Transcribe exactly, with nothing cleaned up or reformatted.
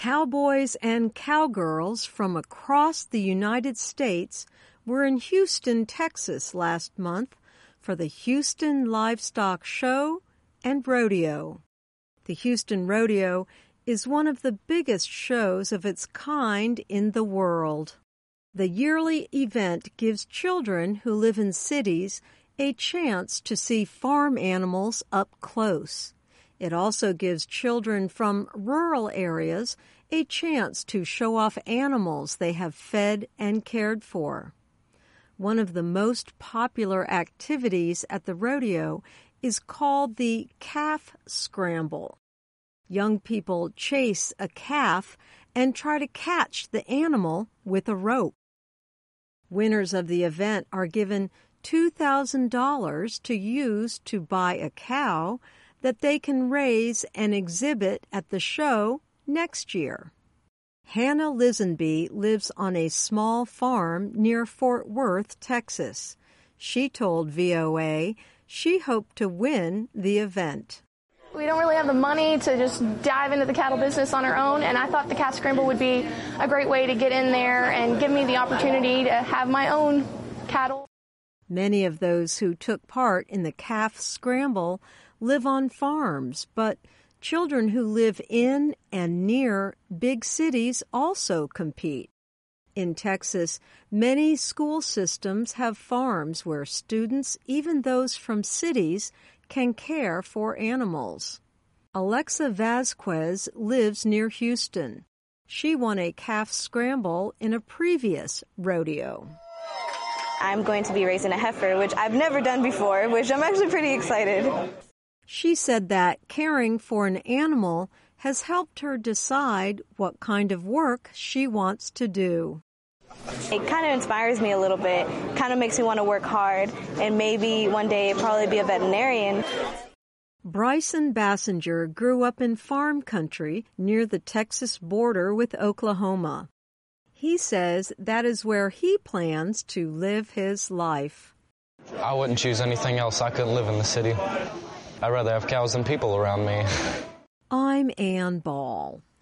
Cowboys and cowgirls from across the United States were in Houston, Texas last month for the Houston Livestock Show and Rodeo. The Houston Rodeo is one of the biggest shows of its kind in the world. The yearly event gives children who live in cities a chance to see farm animals up close. It also gives children from rural areas a chance to show off animals they have fed and cared for. One of the most popular activities at the rodeo is called the Calf Scramble. Young people chase a calf and try to catch the animal with a rope. Winners of the event are given two thousand dollars to use to buy a cow that they can raise and exhibit at the show next year. Hannah Lisenby lives on a small farm near Fort Worth, Texas. She told V O A she hoped to win the event. We don't really have the money to just dive into the cattle business on our own, and I thought the Calf Scramble would be a great way to get in there and give me the opportunity to have my own cattle. Many of those who took part in the Calf Scramble live on farms, but children who live in and near big cities also compete. In Texas, many school systems have farms where students, even those from cities, can care for animals. Alexa Vasquez lives near Houston. She won a Calf Scramble in a previous rodeo. I'm going to be raising a heifer, which I've never done before, which I'm actually pretty excited. She said that caring for an animal has helped her decide what kind of work she wants to do. It kind of inspires me a little bit, kind of makes me want to work hard, and maybe one day probably be a veterinarian. Bryson Bassinger grew up in farm country near the Texas border with Oklahoma. He says that is where he plans to live his life. I wouldn't choose anything else. I couldn't live in the city. I'd rather have cows than people around me. I'm Ann Ball.